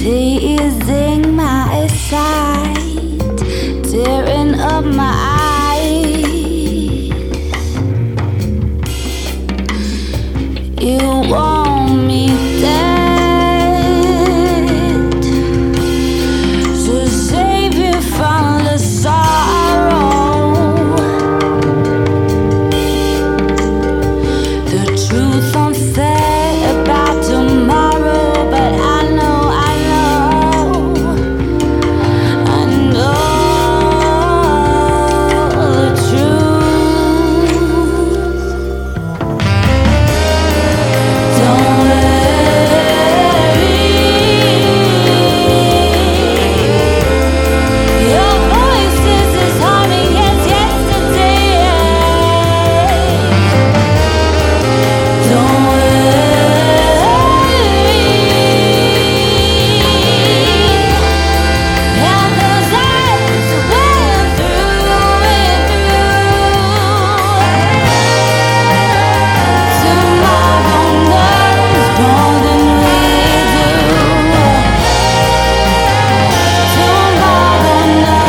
teasing my sight, tearing up my eyes. You want me dead to save you from the sorrow. The truth unsaid about tomorrow, but I know the truth. Don't worry, your voice is as haunting as yesterday. Don't worry, and those eyes went through and through. Tomorrow knows more than we do. Tomorrow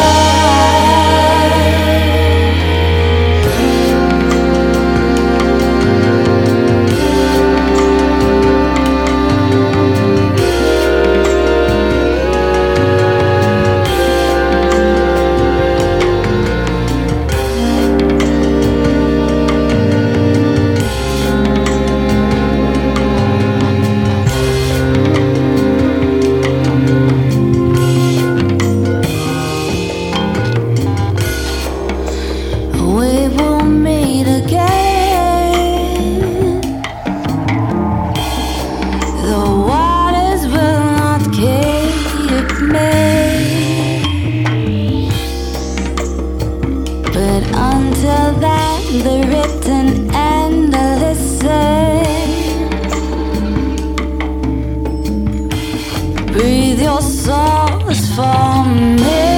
we will meet again. The waters will not keep me, but until then, the written and the listen. Breathe your souls for me.